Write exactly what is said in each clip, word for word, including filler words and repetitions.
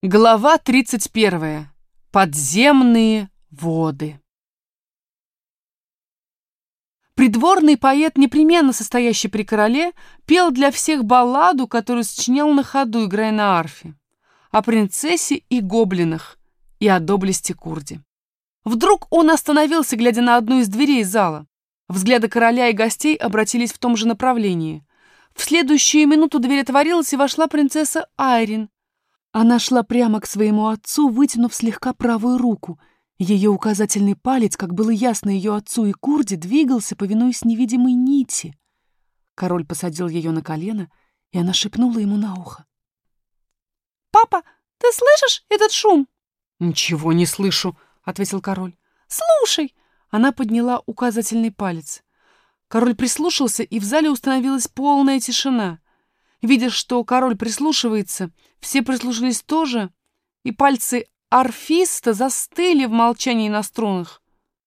Глава тридцать первая. Подземные воды. Придворный поэт, непременно состоящий при короле, пел для всех балладу, которую сочинял на ходу, играя на арфе, о принцессе и гоблинах, и о доблести Курди. Вдруг он остановился, глядя на одну из дверей зала. Взгляды короля и гостей обратились в том же направлении. В следующую минуту дверь отворилась, и вошла принцесса Айрин. Она шла прямо к своему отцу, вытянув слегка правую руку. Ее указательный палец, как было ясно ее отцу и Курди, двигался, повинуясь невидимой нити. Король посадил ее на колено, и она шепнула ему на ухо. «Папа, ты слышишь этот шум?» «Ничего не слышу», — ответил король. «Слушай!» Она подняла указательный палец. Король прислушался, и в зале установилась полная тишина. Видя, что король прислушивается, все прислушались тоже, и пальцы арфиста застыли в молчании на струнах.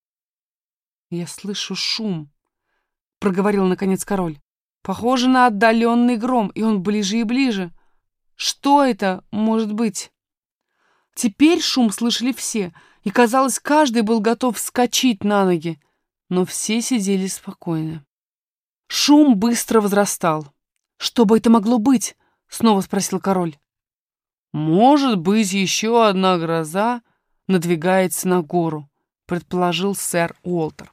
«Я слышу шум», — проговорил наконец король. «Похоже на отдаленный гром, и он ближе и ближе. Что это может быть?» Теперь шум слышали все, и, казалось, каждый был готов вскочить на ноги, но все сидели спокойно. Шум быстро возрастал. «Что бы это могло быть?» — снова спросил король. «Может быть, еще одна гроза надвигается на гору», — предположил сэр Уолтер.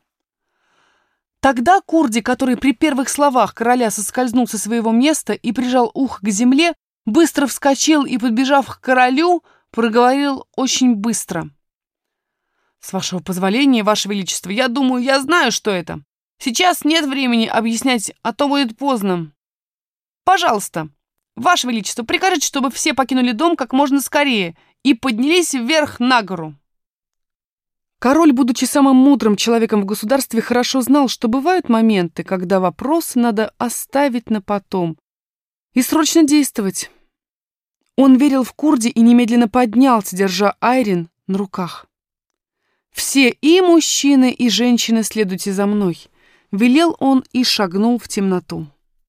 Тогда Курди, который при первых словах короля соскользнул со своего места и прижал ухо к земле, быстро вскочил и, подбежав к королю, проговорил очень быстро. «С вашего позволения, ваше величество, я думаю, я знаю, что это. Сейчас нет времени объяснять, а то будет поздно. Пожалуйста, ваше величество, прикажите, чтобы все покинули дом как можно скорее и поднялись вверх на гору». Король, будучи самым мудрым человеком в государстве, хорошо знал, что бывают моменты, когда вопросы надо оставить на потом и срочно действовать. Он верил в Курди и немедленно поднялся, держа Айрин на руках. «Все, и мужчины, и женщины, следуйте за мной», — велел он и шагнул в темноту.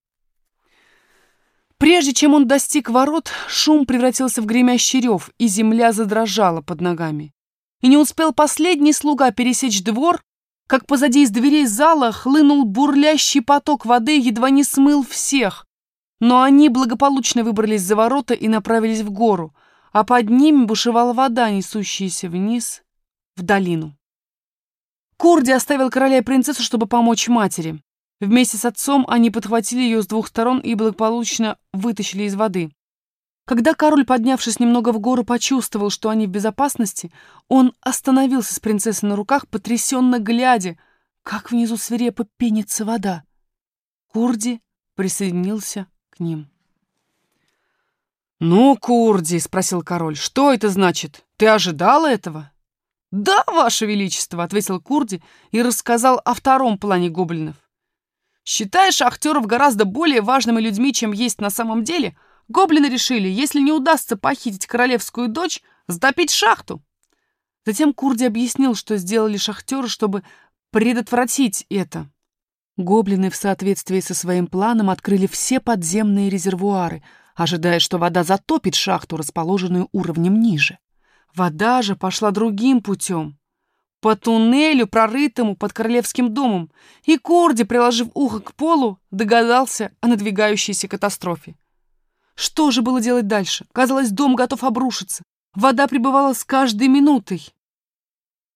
Прежде чем он достиг ворот, шум превратился в гремящий рев, и земля задрожала под ногами. И не успел последний слуга пересечь двор, как позади из дверей зала хлынул бурлящий поток воды, едва не смыл всех. Но они благополучно выбрались за ворота и направились в гору, а под ними бушевала вода, несущаяся вниз в долину. Курди оставил короля и принцессу, чтобы помочь матери. Вместе с отцом они подхватили ее с двух сторон и благополучно вытащили из воды. Когда король, поднявшись немного в гору, почувствовал, что они в безопасности, он остановился с принцессой на руках, потрясенно глядя, как внизу свирепо пенится вода. Курди присоединился к ним. «Ну, Курди, — спросил король, — что это значит? Ты ожидала этого?» «Да, ваше величество, — ответил Курди и рассказал о втором плане гоблинов. Считая шахтеров гораздо более важными людьми, чем есть на самом деле, гоблины решили, если не удастся похитить королевскую дочь, затопить шахту. Затем Курди объяснил, что сделали шахтеры, чтобы предотвратить это. Гоблины в соответствии со своим планом открыли все подземные резервуары, ожидая, что вода затопит шахту, расположенную уровнем ниже. Вода же пошла другим путем, по туннелю, прорытому под королевским домом, и Курди, приложив ухо к полу, догадался о надвигающейся катастрофе. Что же было делать дальше? Казалось, дом готов обрушиться. Вода прибывала с каждой минутой.